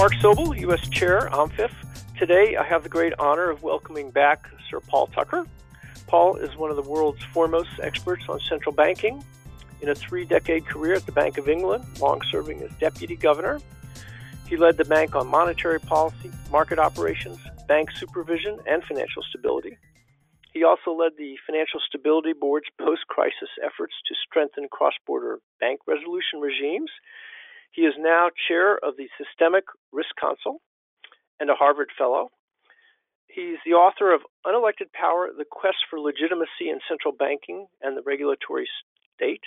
Mark Sobel, U.S. Chair, AMFIF. Today, I have the great honor of welcoming back Sir Paul Tucker. Paul is one of the world's foremost experts on central banking. In a 3-decade career at the Bank of England, long serving as Deputy Governor, he led the bank on monetary policy, market operations, bank supervision, and financial stability. He also led the Financial Stability Board's post-crisis efforts to strengthen cross-border bank resolution regimes. He is now chair of the Systemic Risk Council and a Harvard Fellow. He's the author of Unelected Power, The Quest for Legitimacy in Central Banking and the Regulatory State.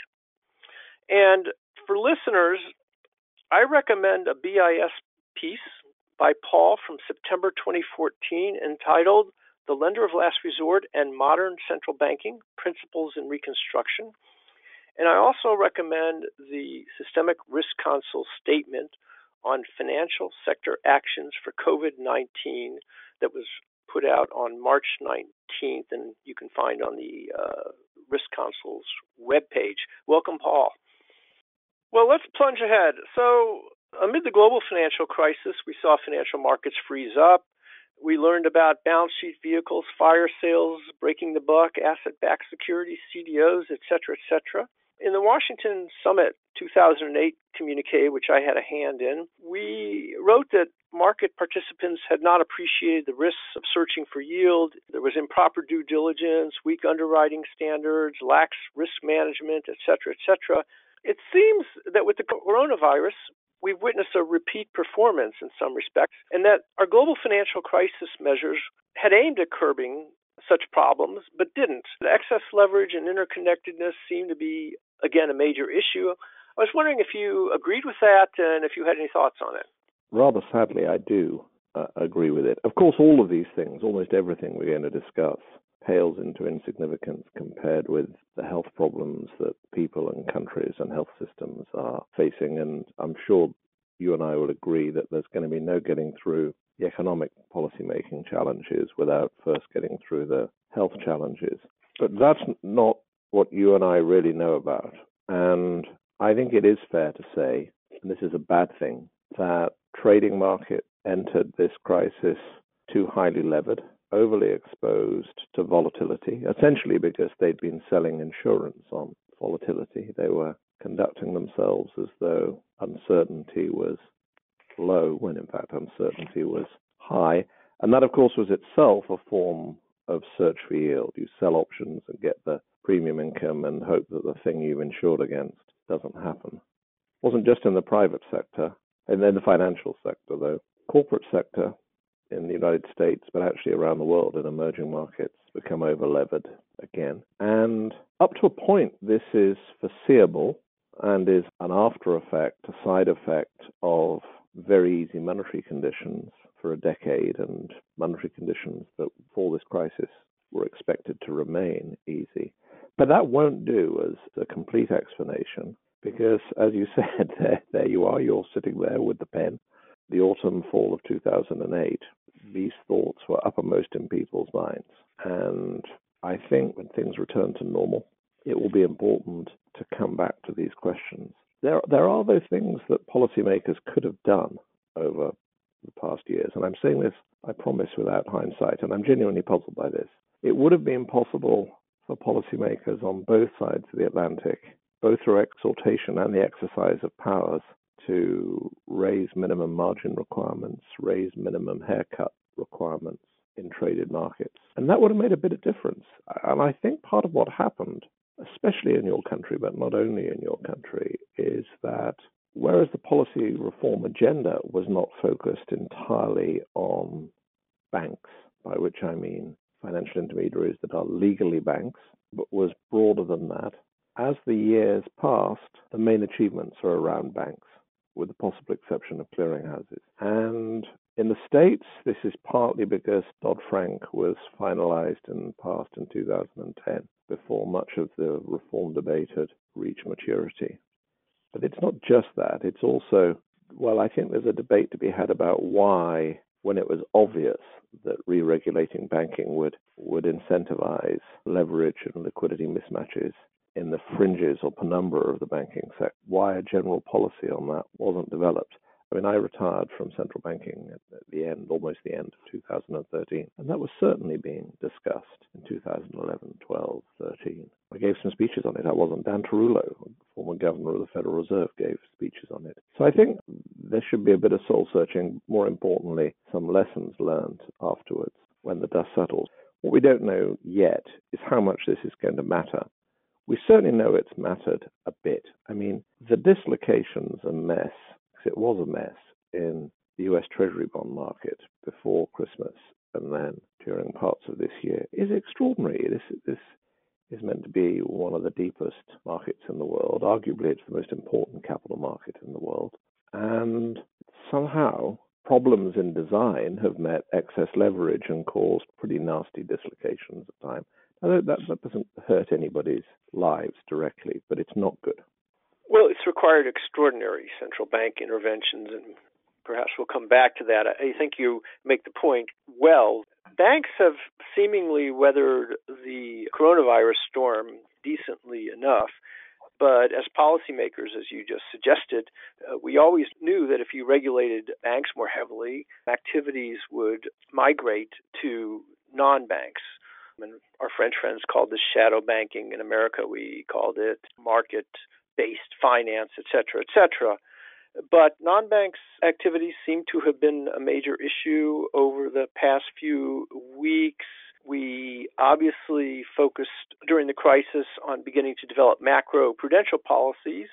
And for listeners, I recommend a BIS piece by Paul from September 2014 entitled The Lender of Last Resort and Modern Central Banking, Principles in Reconstruction. And I also recommend the Systemic Risk Council statement on financial sector actions for COVID-19 that was put out on March 19th, and you can find on the Risk Council's webpage. Welcome, Paul. Well, let's plunge ahead. So, amid the global financial crisis, we saw financial markets freeze up. We learned about balance sheet vehicles, fire sales, breaking the buck, asset-backed securities, CDOs, et cetera, In the Washington Summit 2008 communique, which I had a hand in, we wrote that market participants had not appreciated the risks of searching for yield. There was improper due diligence, weak underwriting standards, lax risk management, et cetera. It seems that with the coronavirus, we've witnessed a repeat performance in some respects, and that our global financial crisis measures had aimed at curbing such problems, but didn't. The excess leverage and interconnectedness seemed to be, again, a major issue. I was wondering if you agreed with that and if you had any thoughts on it. Rather sadly, I do agree with it. Of course, all of these things, almost everything we're going to discuss, pales into insignificance compared with the health problems that people and countries and health systems are facing. And I'm sure you and I will agree that there's going to be no getting through the economic policy-making challenges without first getting through the health challenges. But that's not what you and I really know about. And I think it is fair to say, and this is a bad thing, that trading market entered this crisis too highly levered, overly exposed to volatility, essentially because they'd been selling insurance on volatility. They were conducting themselves as though uncertainty was low, when in fact uncertainty was high. And that, of course, was itself a form of search for yield. You sell options and get the premium income and hope that the thing you've insured against doesn't happen. It wasn't just in the private sector, and then the financial sector, though. Corporate sector in the United States, but actually around the world in emerging markets, become over-levered again. And up to a point, this is foreseeable and is an after effect, a side effect of very easy monetary conditions for a decade, and monetary conditions that for this crisis were expected to remain easy. But that won't do as a complete explanation, because as you said, there you are, you're sitting there with the pen. The autumn, fall of 2008, these thoughts were uppermost in people's minds. And I think when things return to normal, it will be important to come back to these questions. There are those things that policymakers could have done over the past years. And I'm saying this, I promise, without hindsight, and I'm genuinely puzzled by this. It would have been possible for policymakers on both sides of the Atlantic, both through exhortation and the exercise of powers, to raise minimum margin requirements, raise minimum haircut requirements in traded markets. And that would have made a bit of difference. And I think part of what happened, especially in your country, but not only in your country, is that whereas the policy reform agenda was not focused entirely on banks, by which I mean financial intermediaries that are legally banks, but was broader than that, as the years passed, the main achievements are around banks, with the possible exception of clearinghouses. And in the States, this is partly because Dodd-Frank was finalized and passed in 2010, before much of the reform debate had reached maturity. But it's not just that. It's also, well, I think there's a debate to be had about why, when it was obvious that re-regulating banking would incentivize leverage and liquidity mismatches in the fringes or penumbra of the banking sector, why a general policy on that wasn't developed. I mean, I retired from central banking at the end, almost the end of 2013, and that was certainly being discussed in 2011, 12, 13. I gave some speeches on it. I wasn't. Dan Tarullo, former governor of the Federal Reserve, gave speeches on it. So I think there should be a bit of soul searching. More importantly, some lessons learned afterwards when the dust settles. What we don't know yet is how much this is going to matter. We certainly know it's mattered a bit. I mean, the dislocation's a mess, because it was a mess in the US Treasury bond market before Christmas and then during parts of this year, is extraordinary. This is meant to be one of the deepest markets in the world. Arguably, it's the most important capital market in the world. And somehow, problems in design have met excess leverage and caused pretty nasty dislocations at times. That doesn't hurt anybody's lives directly, but it's not good. Well, it's required extraordinary central bank interventions, and perhaps we'll come back to that. I think you make the point well. Banks have seemingly weathered the coronavirus storm decently enough, but as policymakers, as you just suggested, we always knew that if you regulated banks more heavily, activities would migrate to non-banks. And our French friends called this shadow banking. In America, we called it market-based finance, et cetera, et cetera. But non-banks activities seem to have been a major issue over the past few weeks. We obviously focused during the crisis on beginning to develop macro-prudential policies.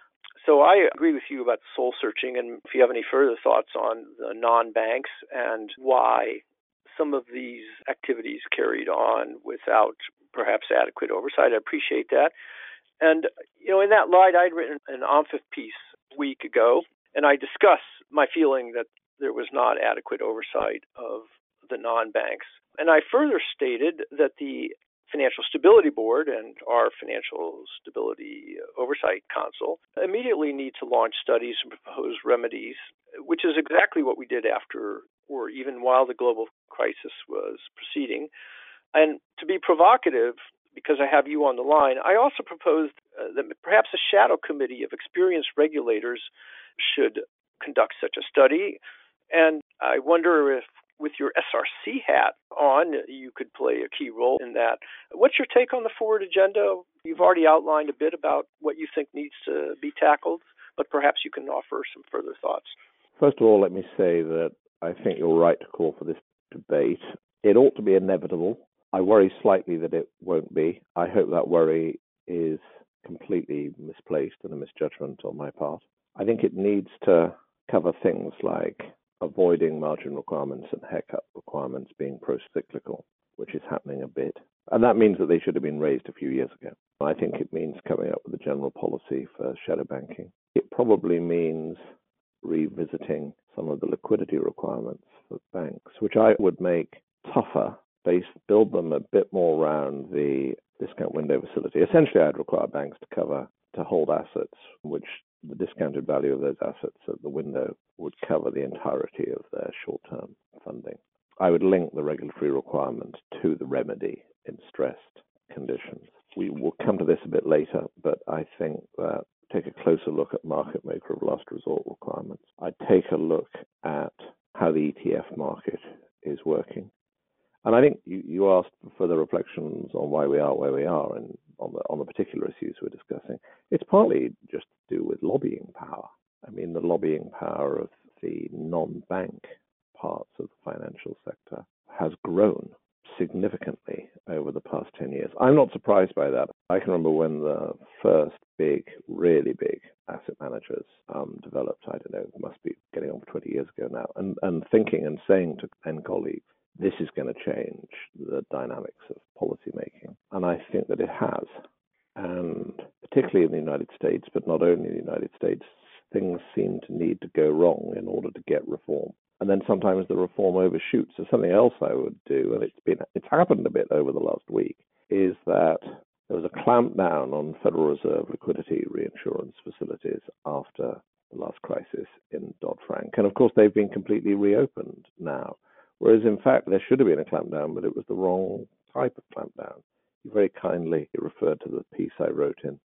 So I agree with you about soul searching, and if you have any further thoughts on the non-banks and why some of these activities carried on without perhaps adequate oversight, I appreciate that. And, in that light, I'd written an OMFIF piece a week ago, and I discuss my feeling that there was not adequate oversight of the non-banks. And I further stated that the Financial Stability Board and our Financial Stability Oversight Council immediately need to launch studies and propose remedies, which is exactly what we did after or even while the global crisis was proceeding. And to be provocative, because I have you on the line, I also proposed that perhaps a shadow committee of experienced regulators should conduct such a study. And I wonder if, with your SRC hat on, you could play a key role in that. What's your take on the forward agenda? You've already outlined a bit about what you think needs to be tackled, but perhaps you can offer some further thoughts. First of all, let me say that I think you're right to call for this debate. It ought to be inevitable. I worry slightly that it won't be. I hope that worry is completely misplaced and a misjudgment on my part. I think it needs to cover things like avoiding margin requirements and haircut requirements being pro-cyclical, which is happening a bit. And that means that they should have been raised a few years ago. I think it means coming up with a general policy for shadow banking. It probably means revisiting some of the liquidity requirements for banks, which I would make tougher, build them a bit more around the discount window facility. Essentially, I'd require banks to hold assets, which the discounted value of those assets at the window would cover the entirety of their short-term funding. I would link the regulatory requirement to the remedy in stressed conditions. We will come to this a bit later, but I think that take a closer look at market maker of last resort requirements. I'd take a look at how the ETF market is working. And I think you asked for further reflections on why we are where we are and on the particular issues we're discussing. It's partly just to do with lobbying power. I mean, the lobbying power of the non-bank parts of the financial sector has grown significantly over the past 10 years. I'm not surprised by that. I can remember when the first really big asset managers developed, I don't know, it must be getting on for 20 years ago now, and thinking and saying to then colleagues, this is going to change the dynamics of policymaking. And I think that it has. And particularly in the United States, but not only in the United States, things seem to need to go wrong in order to get reform. And then sometimes the reform overshoots. So something else I would do, and it's happened a bit over the last week, is that there was a clampdown on Federal Reserve liquidity reinsurance facilities after the last crisis in Dodd-Frank. And of course, they've been completely reopened now. Whereas, in fact, there should have been a clampdown, but it was the wrong type of clampdown. You very kindly referred to the piece I wrote in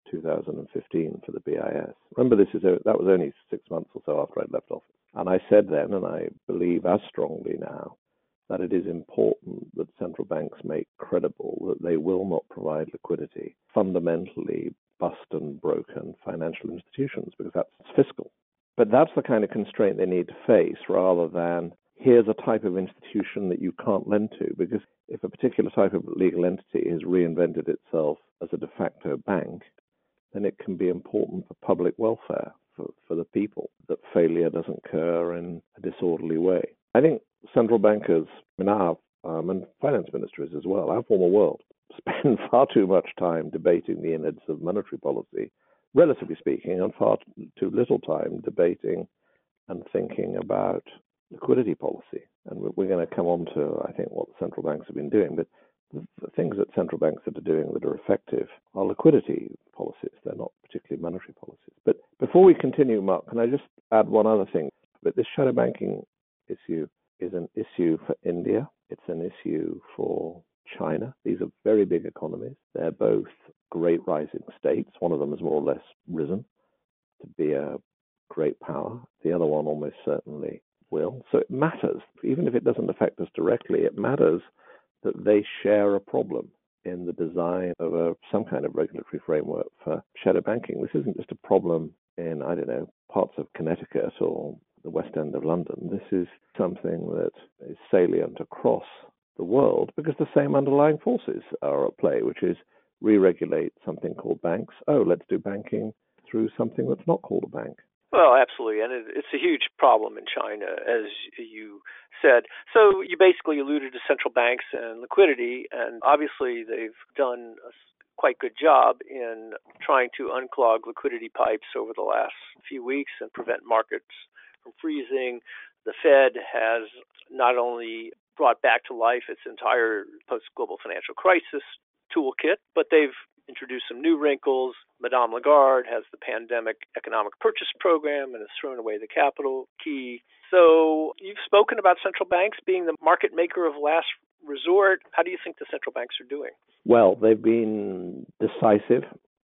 2015 for the BIS. Remember, that was only 6 months or so after I'd left office. And I said then, and I believe as strongly now, that it is important that central banks make credible that they will not provide liquidity fundamentally bust and broken financial institutions, because that's fiscal. But that's the kind of constraint they need to face, rather than here's a type of institution that you can't lend to, because if a particular type of legal entity has reinvented itself as a de facto bank, then it can be important for public welfare, for the people, that failure doesn't occur in a disorderly way. I think central bankers, and finance ministers as well, our former world, spend far too much time debating the innards of monetary policy, relatively speaking, and far too little time debating and thinking about liquidity policy. And we're going to come on to, I think, what the central banks have been doing. But the things that central banks are doing that are effective are liquidity policies. They're not particularly monetary policies. But before we continue, Mark, can I just add one other thing? But this shadow banking issue is an issue for India. It's an issue for China. These are very big economies. They're both great rising states. One of them has more or less risen to be a great power. The other one almost certainly will. So it matters. Even if it doesn't affect us directly, it matters that they share a problem in the design of some kind of regulatory framework for shadow banking. This isn't just a problem in, parts of Connecticut or the West End of London. This is something that is salient across the world because the same underlying forces are at play, which is re-regulate something called banks. Oh, let's do banking through something that's not called a bank. Well, absolutely, and it's a huge problem in China, as you said. So you basically alluded to central banks and liquidity, and obviously they've done a quite good job in trying to unclog liquidity pipes over the last few weeks and prevent markets from freezing. The Fed has not only brought back to life its entire post-global financial crisis toolkit, but they've introduced some new wrinkles. Madame Lagarde has the pandemic economic purchase program and has thrown away the capital key. So you've spoken about central banks being the market maker of last resort. How do you think the central banks are doing? Well, they've been decisive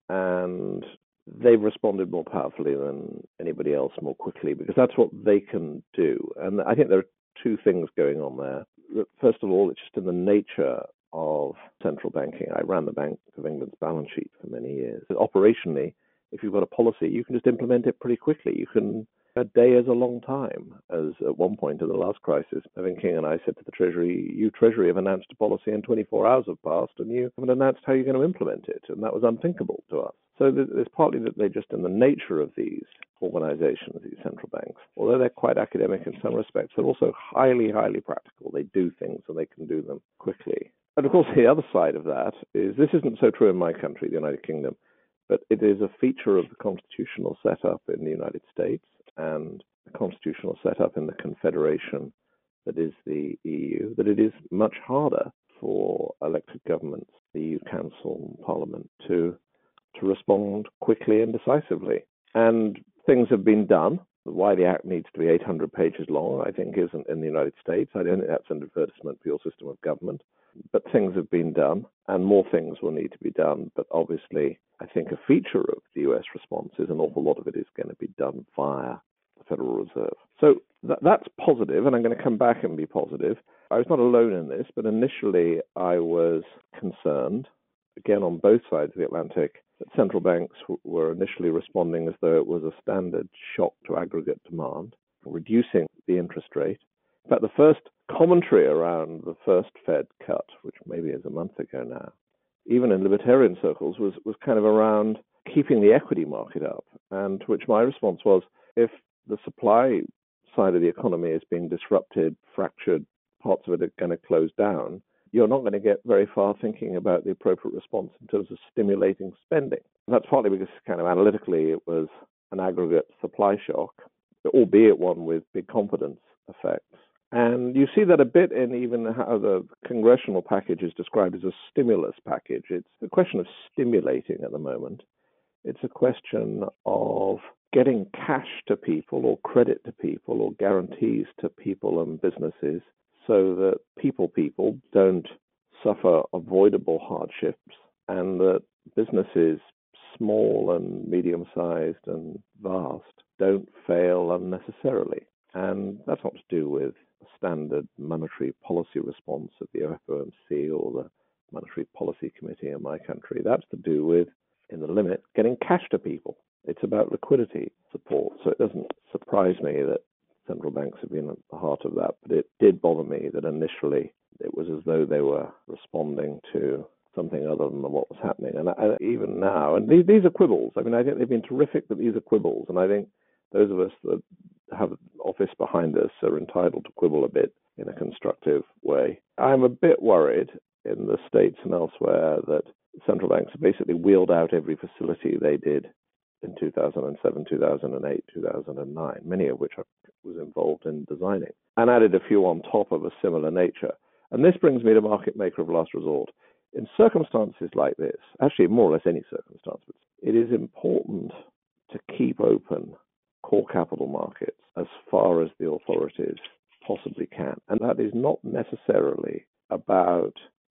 and they've responded more powerfully than anybody else, more quickly, because that's what they can do. And I think there are two things going on there. First of all, it's just in the nature of central banking. I ran the Bank of England's balance sheet for many years. Operationally, if you've got a policy, you can just implement it pretty quickly. A day is a long time, as at one point in the last crisis, Evan King and I said to the Treasury, you Treasury have announced a policy and 24 hours have passed and you haven't announced how you're going to implement it. And that was unthinkable to us. So there's partly that they're just in the nature of these organizations, these central banks. Although they're quite academic in some respects, they're also highly, highly practical. They do things and they can do them quickly. And of course, the other side of that is, this isn't so true in my country, the United Kingdom, but it is a feature of the constitutional setup in the United States and the constitutional setup in the Confederation that is the EU, that it is much harder for elected governments, the EU Council and Parliament, to respond quickly and decisively. And things have been done. Why the Act needs to be 800 pages long, I think, isn't in the United States. I don't think that's an advertisement for your system of government. But things have been done, and more things will need to be done. But obviously, I think a feature of the US response is an awful lot of it is going to be done via the Federal Reserve. So that's positive, and I'm going to come back and be positive. I was not alone in this, but initially I was concerned, again on both sides of the Atlantic, that central banks were initially responding as though it was a standard shock to aggregate demand, reducing the interest rate. In fact, the first commentary around the first Fed cut, which maybe is a month ago now, even in libertarian circles, was kind of around keeping the equity market up. And to which my response was, if the supply side of the economy is being disrupted, fractured, parts of it are going to close down, you're not going to get very far thinking about the appropriate response in terms of stimulating spending. And that's partly because kind of analytically it was an aggregate supply shock, albeit one with big confidence effects. And you see that a bit in even how the congressional package is described as a stimulus package. It's a question of stimulating at the moment. It's a question of getting cash to people or credit to people or guarantees to people and businesses so that people don't suffer avoidable hardships and that businesses, small and medium-sized and vast, don't fail unnecessarily. And that's not to do with a standard monetary policy response of the FOMC or the Monetary Policy Committee in my country. That's to do with, in the limit, getting cash to people. It's about liquidity support. So it doesn't surprise me that central banks have been at the heart of that. But it did bother me that initially it was as though they were responding to something other than what was happening. And even now, and these are quibbles. I mean, I think they've been terrific, but these are quibbles. And I think those of us that have office behind us are entitled to quibble a bit in a constructive way. I'm a bit worried in the States and elsewhere that central banks have basically wheeled out every facility they did in 2007, 2008, 2009, many of which I was involved in designing, and added a few on top of a similar nature. And this brings me to market maker of last resort. In circumstances like this, actually more or less any circumstances, it is important to keep open core capital markets as far as the authorities possibly can. And that is not necessarily about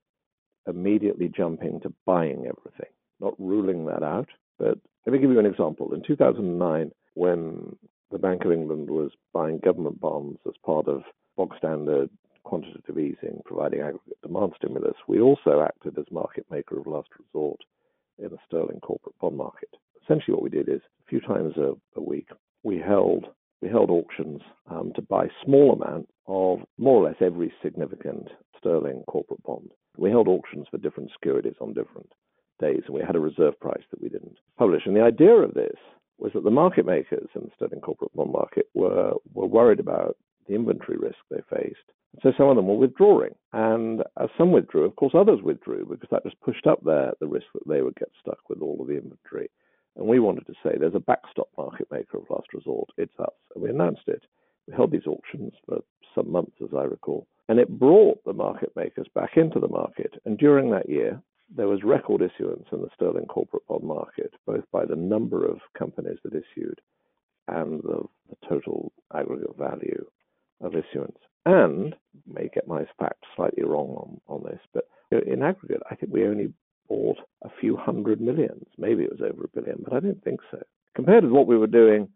immediately jumping to buying everything, not ruling that out. But let me give you an example. In 2009, when the Bank of England was buying government bonds as part of bog standard quantitative easing, providing aggregate demand stimulus, we also acted as market maker of last resort in the sterling corporate bond market. Essentially what we did is a few times a week, we held auctions to buy small amount of more or less every significant sterling corporate bond. We held auctions for different securities on different days, and we had a reserve price that we didn't publish. And the idea of this was that the market makers in the sterling corporate bond market were worried about the inventory risk they faced. So some of them were withdrawing. And as some withdrew, of course, others withdrew because that just pushed up the risk that they would get stuck with all of the inventory. And we wanted to say there's a backstop market maker of last resort. It's us. And we announced it. We held these auctions for some months, as I recall. And it brought the market makers back into the market. And during that year, there was record issuance in the sterling corporate bond market, both by the number of companies that issued and the total aggregate value of issuance. And, may get my facts slightly wrong on this, but in aggregate, I think we only bought a few hundred millions. Maybe it was over $1 billion, but I didn't think so. Compared with what we were doing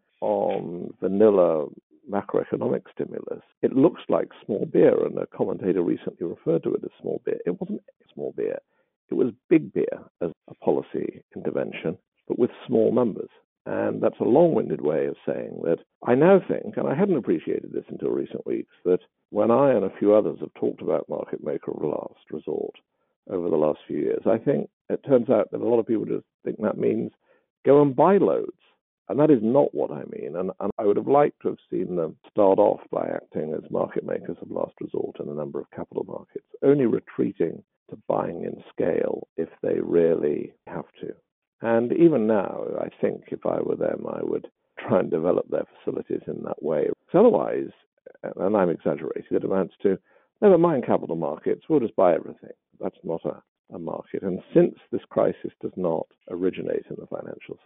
on vanilla macroeconomic stimulus, it looks like small beer, and a commentator recently referred to it as small beer. It wasn't small beer. It was big beer as a policy intervention, but with small numbers. And that's a long-winded way of saying that I now think, and I hadn't appreciated this until recent weeks, that when I and a few others have talked about market maker of last resort over the last few years, I think it turns out that a lot of people just think that means go and buy loads. And that is not what I mean. And I would have liked to have seen them start off by acting as market makers of last resort in a number of capital markets, only retreating to buying in scale if they really have to. And even now, I think if I were them, I would try and develop their facilities in that way. Because otherwise, and I'm exaggerating, it amounts to, never mind capital markets, we'll just buy everything. That's not a market. And since this crisis does not originate in the financial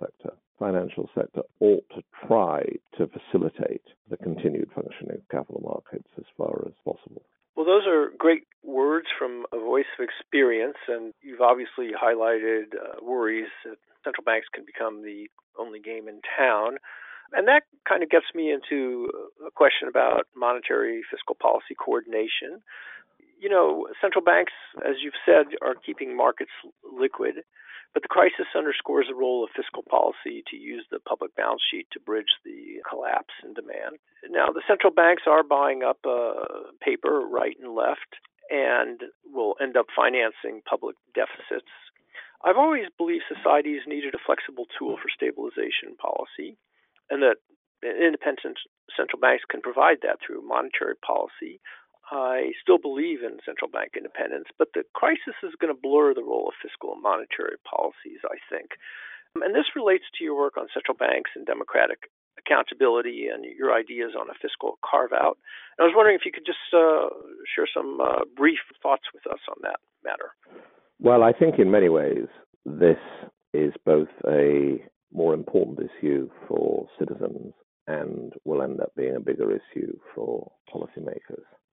sector ought to try to facilitate the continued functioning of capital markets as far as possible. Well, those are great words from a voice of experience, and you've obviously highlighted worries that central banks can become the only game in town. And that kind of gets me into a question about monetary fiscal policy coordination. You know, central banks, as you've said, are keeping markets liquid, but the crisis underscores the role of fiscal policy to use the public balance sheet to bridge the collapse in demand. Now, the central banks are buying up paper right and left and will end up financing public deficits. I've always believed societies needed a flexible tool for stabilization policy, and that independent central banks can provide that through monetary policy. I still believe in central bank independence, but the crisis is going to blur the role of fiscal and monetary policies, I think. And this relates to your work on central banks and democratic accountability and your ideas on a fiscal carve-out. I was wondering if you could just share some brief thoughts with us on that matter. Well, I think in many ways this is both a more important issue for citizens and will end up being a bigger issue for policymakers.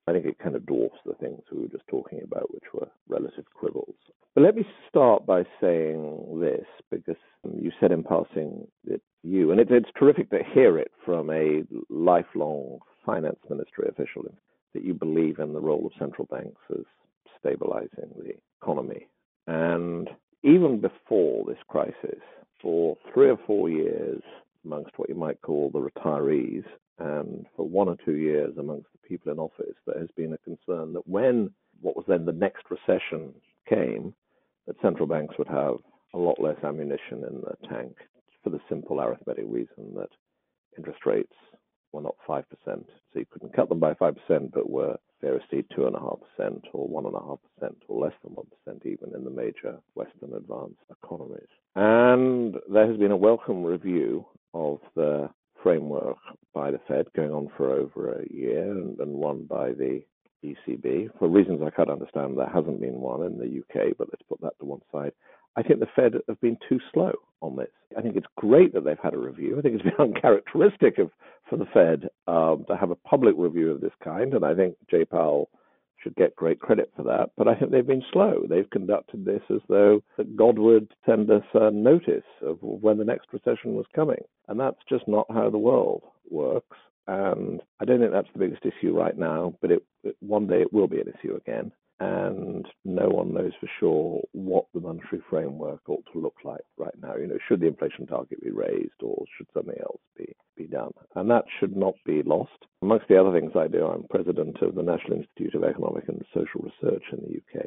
I think it kind of dwarfs the things we were just talking about, which were relative quibbles. But let me start by saying this, because you said in passing that you, and it's terrific to hear it from a lifelong finance ministry official, that you believe in the role of central banks as stabilizing the economy. And even before this crisis, for 3 or 4 years, amongst what you might call the retirees, and for 1 or 2 years amongst the people in office, there has been a concern that when what was then the next recession came, that central banks would have a lot less ammunition in the tank, for the simple arithmetic reason that interest rates were not 5%, so you couldn't cut them by 5%, but were variously 2.5% or 1.5% or less than 1% even in the major Western advanced economies. And there has been a welcome review of the framework by the Fed going on for over a year, and one by the ECB. For reasons I can't understand, there hasn't been one in the UK, but let's put that to one side. I think the Fed have been too slow on this. I think it's great that they've had a review. I think it's been uncharacteristic for the Fed to have a public review of this kind, and I think Jay Powell should get great credit for that. But I think they've been slow. They've conducted this as though God would send us a notice of when the next recession was coming. And that's just not how the world works. And I don't think that's the biggest issue right now, but one day it will be an issue again. And no one knows for sure what the monetary framework ought to look like right now. Should the inflation target be raised, or should something else be done? And that should not be lost. Amongst the other things I do, I'm president of the National Institute of Economic and Social Research in the UK,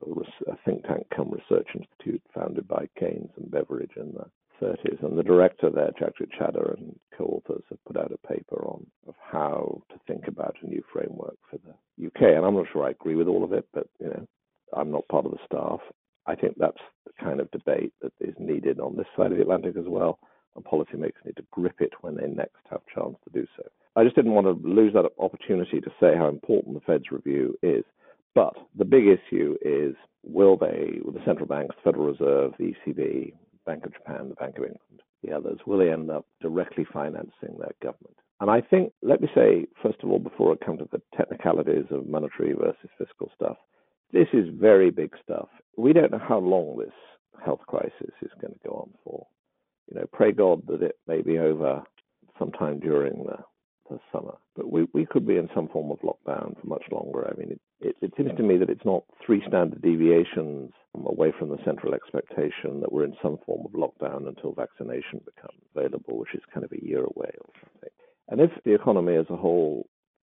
a think tank come research institute founded by Keynes and Beveridge in the 30s. And the director there, Jagdish Chadha, and co-authors have put out a paper on of how to think about a new framework for the UK. And I'm not sure I agree with all of it, but I'm not part of the staff. I think that's the kind of debate that is needed on this side of the Atlantic as well, and policymakers need to grip it when they next have a chance to do so. I just didn't want to lose that opportunity to say how important the Fed's review is. But the big issue is, will the central banks, the Federal Reserve, the ECB, Bank of Japan, the Bank of England, the others, will they end up directly financing their government? And I think, let me say, first of all, before I come to the technicalities of monetary versus fiscal stuff, this is very big stuff. We don't know how long this health crisis is going to go on for. Pray God that it may be over sometime during the summer. But we could be in some form of lockdown for much longer. I mean, it seems to me that it's not 3 standard deviations away from the central expectation that we're in some form of lockdown until vaccination becomes available, which is kind of a year away or something. And if the economy as a whole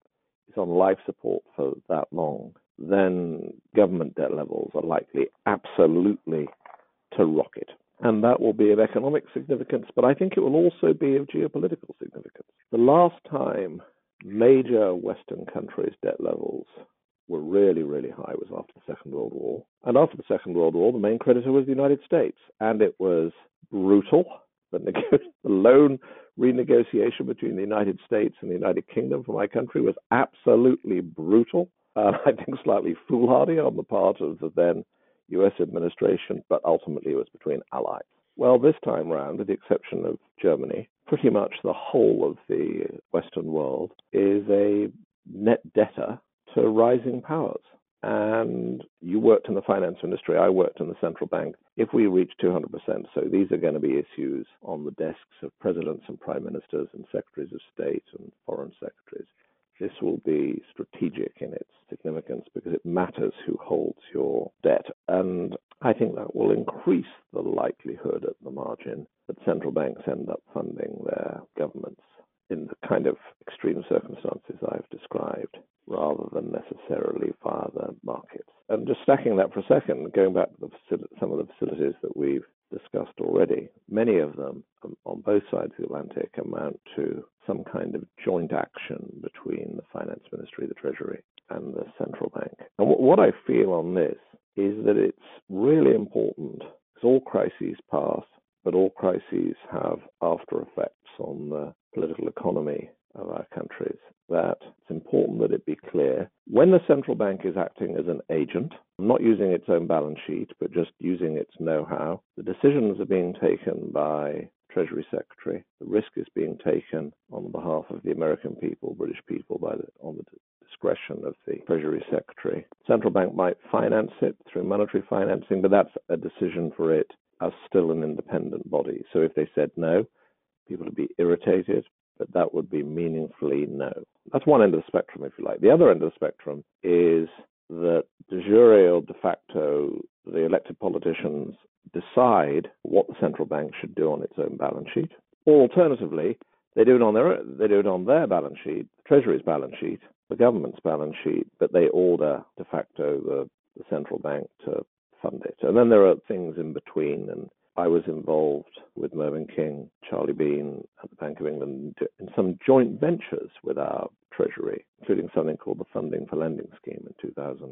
is on life support for that long, then government debt levels are likely absolutely to rocket. And that will be of economic significance, but I think it will also be of geopolitical significance. The last time major Western countries' debt levels were really, really high was after the Second World War. And after the Second World War, the main creditor was the United States. And it was brutal. The loan renegotiation between the United States and the United Kingdom for my country was absolutely brutal. I think slightly foolhardy on the part of the then US administration, but ultimately it was between allies. Well, this time round, with the exception of Germany, pretty much the whole of the Western world is a net debtor to rising powers. And you worked in the finance industry, I worked in the central bank. If we reach 200%, so these are going to be issues on the desks of presidents and prime ministers and secretaries of state and foreign secretaries. This will be strategic in its significance because it matters who holds your debt. And I think that will increase the likelihood at the margin that central banks end up funding their governments in the kind of extreme circumstances I've described, rather than necessarily via the markets. And just stacking that for a second, going back to some of the facilities that we've discussed already, many of them on both sides of the Atlantic amount to some kind of joint action between the finance ministry, the treasury, and the central bank. And what I feel on this is that it's really important, because all crises pass, but all crises have after effects on the political economy of our countries, that it's important that it be clear when the central bank is acting as an agent, not using its own balance sheet, but just using its know-how, the decisions are being taken by Treasury Secretary, the risk is being taken on behalf of the American people, British people, on the discretion of the Treasury Secretary. Central bank might finance it through monetary financing, but that's a decision for it as still an independent body. So if they said no, people would be irritated, but that would be meaningfully no. That's one end of the spectrum, if you like. The other end of the spectrum is that de jure or de facto, the elected politicians decide what the central bank should do on its own balance sheet. Or alternatively, they do it on their balance sheet, the Treasury's balance sheet, the government's balance sheet, but they order de facto the central bank to fund it. And then there are things in between, and I was involved with Mervyn King, Charlie Bean at the Bank of England in some joint ventures with our Treasury, including something called the Funding for Lending Scheme in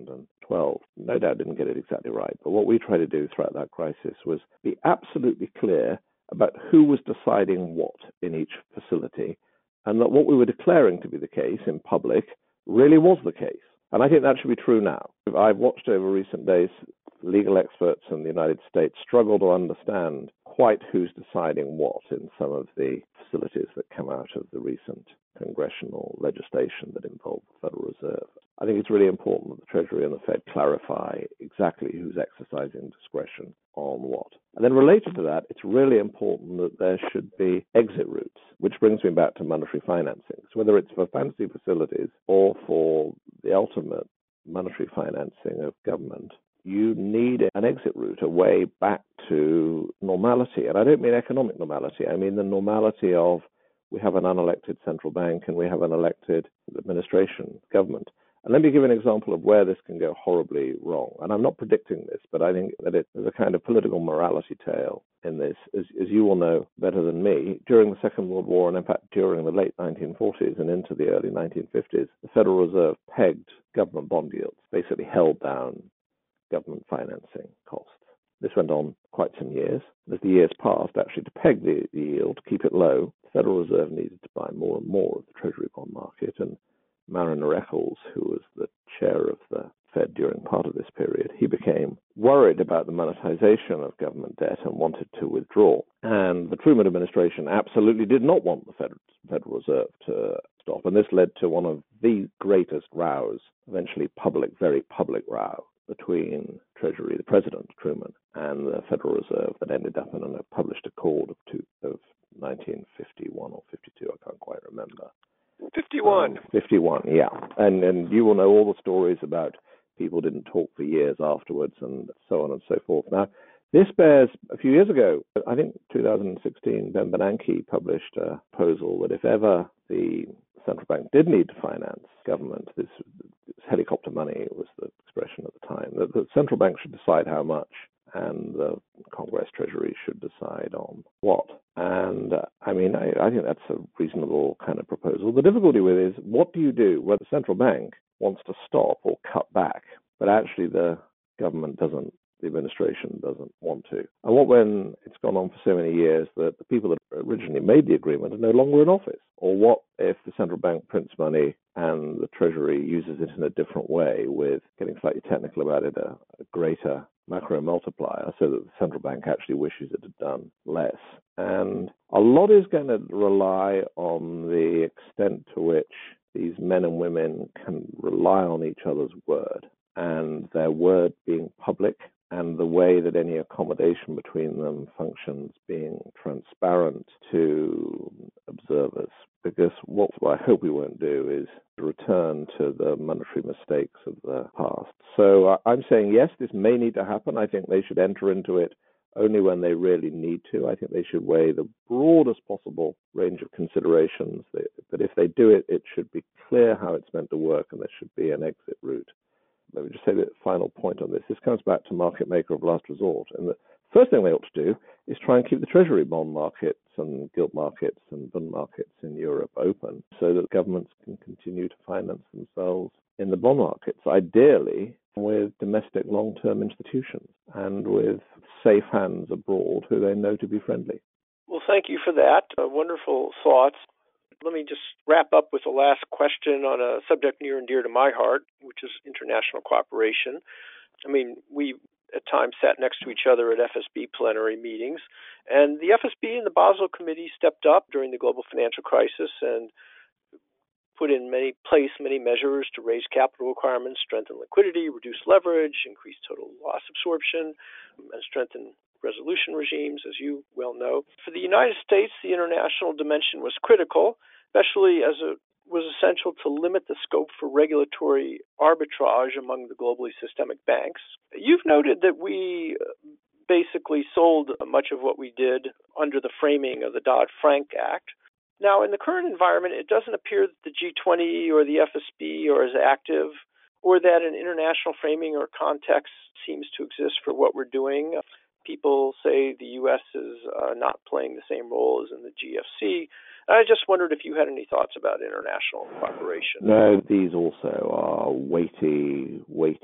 2012. No doubt didn't get it exactly right, but what we tried to do throughout that crisis was be absolutely clear about who was deciding what in each facility, and that what we were declaring to be the case in public really was the case. And I think that should be true now. I've watched over recent days legal experts in the United States struggle to understand quite who's deciding what in some of the facilities that come out of the recent congressional legislation that involved the Federal Reserve. I think it's really important that the Treasury and the Fed clarify exactly who's exercising discretion on what. And then related to that, it's really important that there should be exit routes, which brings me back to monetary financing. So whether it's for fancy facilities or for the ultimate monetary financing of government, you need an exit route, a way back to normality. And I don't mean economic normality. I mean the normality of we have an unelected central bank and we have an elected administration, government. And let me give an example of where this can go horribly wrong. And I'm not predicting this, but I think that there's a kind of political morality tale in this. As you will know better than me, during the Second World War, and in fact during the late 1940s and into the early 1950s, the Federal Reserve pegged government bond yields, basically held down government financing costs. This went on quite some years. As the years passed, actually to peg the yield, to keep it low, the Federal Reserve needed to buy more and more of the Treasury bond market, and Mariner Eccles, who was the chair of the Fed during part of this period, he became worried about the monetization of government debt and wanted to withdraw. And the Truman administration absolutely did not want the Federal Reserve to stop. And this led to one of the greatest rows, eventually very public row, between Treasury, the President, Truman, and the Federal Reserve that ended up in a published accord of 1951 or 52, I can't quite remember. 51. 51, yeah. And you will know all the stories about people didn't talk for years afterwards and so on and so forth. Now, this bears, a few years ago, I think 2016, Ben Bernanke published a proposal that if ever the central bank did need to finance government, this helicopter money was the expression at the time, that the central bank should decide how much and the Congress Treasury should decide on what. And I think that's a reasonable kind of proposal. The difficulty with it is, what do you do when the central bank wants to stop or cut back, but actually the government doesn't, the administration doesn't want to? And what when it's gone on for so many years that the people that originally made the agreement are no longer in office? Or what if the central bank prints money and the Treasury uses it in a different way, with, getting slightly technical about it, a greater macro multiplier, so that the central bank actually wishes it had done less? And a lot is going to rely on the extent to which these men and women can rely on each other's word, and their word being public, and the way that any accommodation between them functions being transparent to observers. Because what I hope we won't do is return to the monetary mistakes of the past. So I'm saying, yes, this may need to happen. I think they should enter into it only when they really need to. I think they should weigh the broadest possible range of considerations. But if they do it, it should be clear how it's meant to work, and there should be an exit route. Let me just say the final point on this. This comes back to market maker of last resort. And the first thing they ought to do is try and keep the Treasury bond markets and gilt markets and bond markets in Europe open, so that governments can continue to finance themselves in the bond markets, ideally with domestic long-term institutions and with safe hands abroad who they know to be friendly. Well, thank you for that. Wonderful thoughts. Let me just wrap up with the last question on a subject near and dear to my heart, which is international cooperation. I mean, we at times sat next to each other at FSB plenary meetings, and the FSB and the Basel Committee stepped up during the global financial crisis and put in many measures to raise capital requirements, strengthen liquidity, reduce leverage, increase total loss absorption, and strengthen resolution regimes, as you well know. For the United States, the international dimension was critical, especially as it was essential to limit the scope for regulatory arbitrage among the globally systemic banks. You've noted that we basically sold much of what we did under the framing of the Dodd-Frank Act. Now, in the current environment, it doesn't appear that the G20 or the FSB are as active, or that an international framing or context seems to exist for what we're doing. People say the U.S. is not playing the same role as in the GFC. I just wondered if you had any thoughts about international cooperation. No, these also are weighty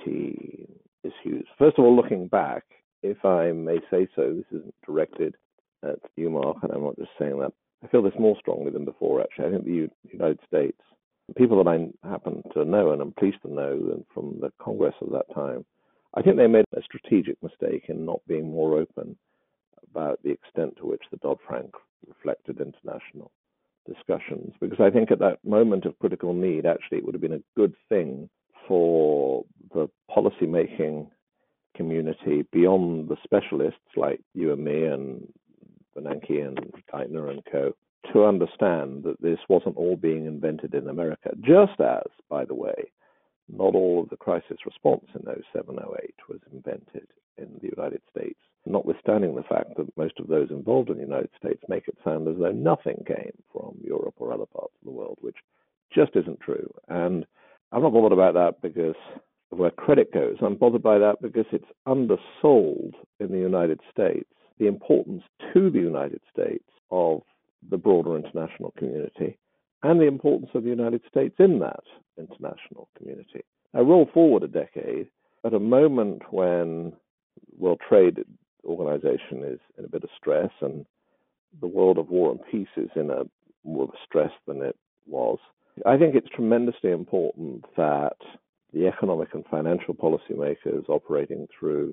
issues. First of all, looking back, if I may say so, this isn't directed at you, Mark, and I'm not just saying that. I feel this more strongly than before, actually. I think the United States, people that I happen to know, and I'm pleased to know from the Congress of that time, I think they made a strategic mistake in not being more open about the extent to which the Dodd-Frank reflected international discussions. Because I think at that moment of critical need, actually, it would have been a good thing for the policymaking community beyond the specialists like you and me and Bernanke and Geithner and co. to understand that this wasn't all being invented in America, just as, by the way, not all of the crisis response in 07-08 was invented in the United States, notwithstanding the fact that most of those involved in the United States make it sound as though nothing came from Europe or other parts of the world, which just isn't true. And I'm not bothered about that because of where credit goes. I'm bothered by that because it's undersold in the United States the importance to the United States of the broader international community and the importance of the United States in that international community. Now, roll forward a decade, at a moment when World Trade Organization is in a bit of stress and the world of war and peace is in a more of a stress than it was, I think it's tremendously important that the economic and financial policymakers operating through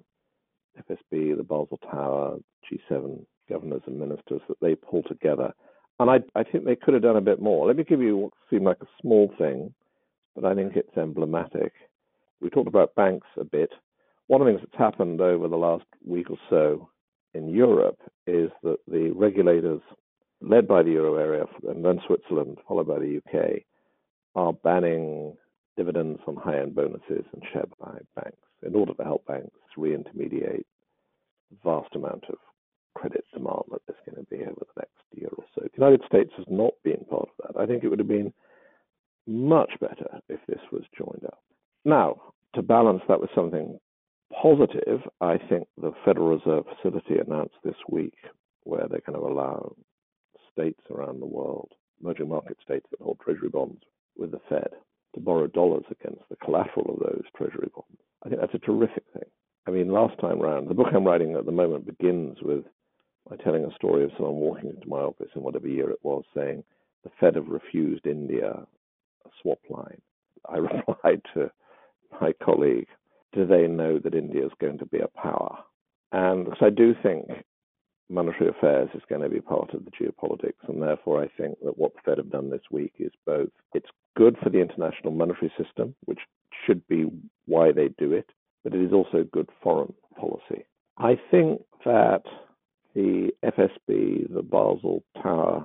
FSB, the Basel Tower, G7 governors and ministers, that they pull together. And I think they could have done a bit more. Let me give you what seemed like a small thing, but I think it's emblematic. We talked about banks a bit. One of the things that's happened over the last week or so in Europe is that the regulators, led by the Euro area and then Switzerland, followed by the UK, are banning dividends on high-end bonuses and share buy banks in order to help banks re-intermediate the vast amount of credit demand that there's going to be over the next year or so. The United States has not been part of that. I think it would have been much better if this was joined up. Now, to balance that with something positive, I think the Federal Reserve Facility announced this week where they're going to allow states around the world, emerging market states that hold treasury bonds with the Fed, to borrow dollars against the collateral of those treasury bonds. I think that's a terrific thing. I mean, last time round, the book I'm writing at the moment begins with by telling a story of someone walking into my office in whatever year it was saying, the Fed have refused India a swap line. I replied to my colleague, do they know that India is going to be a power? And because I do think monetary affairs is going to be part of the geopolitics, and therefore I think that what the Fed have done this week is both, it's good for the international monetary system, which should be why they do it, but it is also good foreign policy. I think that the FSB, the Basel Tower,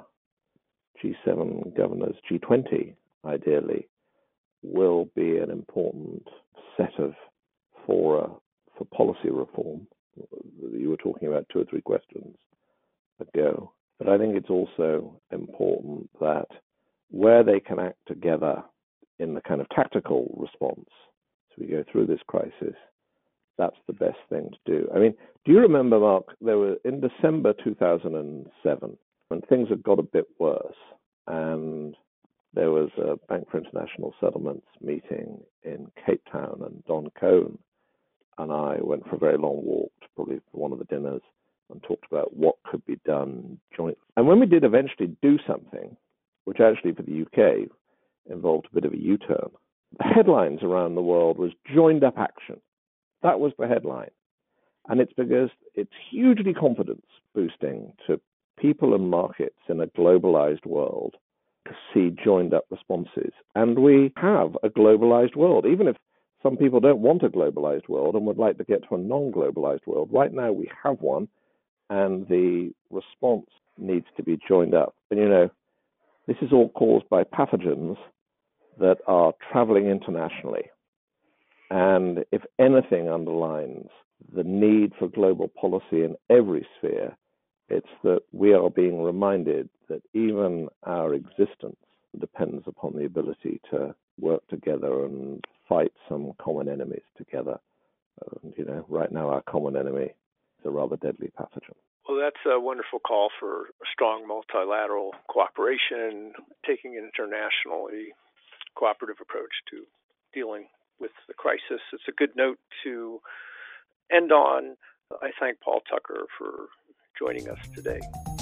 G7 governors, G20, ideally, will be an important set of fora for policy reform. You were talking about 2 or 3 questions ago. But I think it's also important that where they can act together in the kind of tactical response as we go through this crisis, that's the best thing to do. I mean, do you remember, Mark, there were in December 2007, when things had got a bit worse, and there was a Bank for International Settlements meeting in Cape Town, and Don Cohn and I went for a very long walk, probably for one of the dinners, and talked about what could be done jointly. And when we did eventually do something, which actually for the UK involved a bit of a U-turn, the headlines around the world was joined up action. That was the headline. And it's because it's hugely confidence boosting to people and markets in a globalized world see joined up responses. And we have a globalized world. Even if some people don't want a globalized world and would like to get to a non-globalized world, right now we have one, and the response needs to be joined up. And this is all caused by pathogens that are traveling internationally. And if anything underlines the need for global policy in every sphere, it's that we are being reminded that even our existence depends upon the ability to work together and fight some common enemies together. And, right now our common enemy is a rather deadly pathogen. Well, that's a wonderful call for a strong multilateral cooperation, taking an internationally cooperative approach to dealing with the crisis. It's a good note to end on. I thank Paul Tucker for joining us today.